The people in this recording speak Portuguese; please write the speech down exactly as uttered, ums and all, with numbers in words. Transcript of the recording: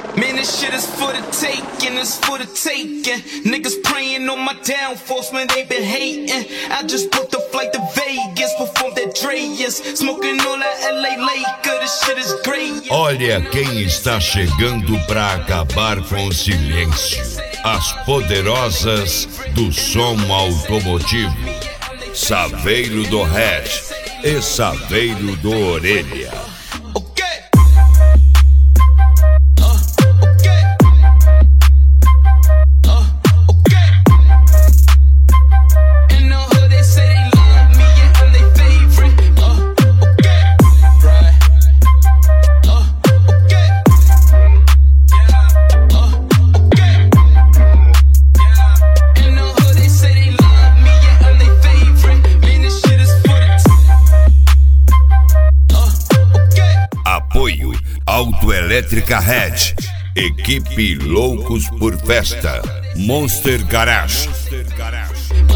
Man, this shit is for the taking, it's for the taking. Niggas praying on my downfalls, man, they been hating. I just booked a flight to Vegas, performed at Dre's, smoking all that L A Laker, this shit is great. Olha quem está chegando pra acabar com o silêncio. As poderosas do som automotivo. Saveiro do Hatch e Saveiro do Orelha. Autoelétrica Hatch, equipe Loucos por Festa, Monster Garage.